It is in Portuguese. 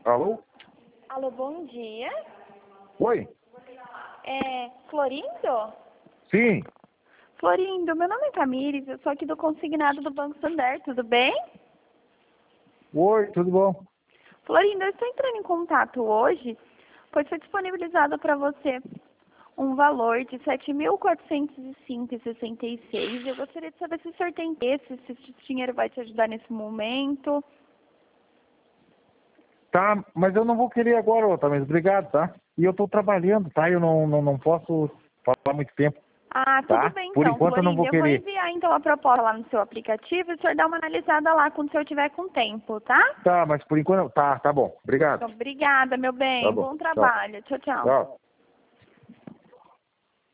Alô? Alô, bom dia. Oi? Florindo? Sim. Florindo, meu nome é Tamires, eu sou aqui do consignado do Banco Santander, tudo bem? Oi, tudo bom? Florindo, eu estou entrando em contato hoje, pois foi disponibilizado para você um valor de R$ 7.405,66. Eu gostaria de saber se o senhor tem interesse, se esse dinheiro vai te ajudar nesse momento. Tá, mas eu não vou querer agora, Otávio, obrigado, tá? E eu tô trabalhando, tá? Eu não posso falar muito tempo, Ah, tudo tá? bem Por então, enquanto eu não Florindo. vou Eu vou querer. enviar então a proposta lá no seu aplicativo e o senhor dá uma analisada lá quando o senhor tiver com tempo, tá? Tá, mas por enquanto... Tá bom. Obrigado. Então, obrigada, meu Tá bem. bom. Bom Tchau. trabalho. Tchau, tchau. Tchau.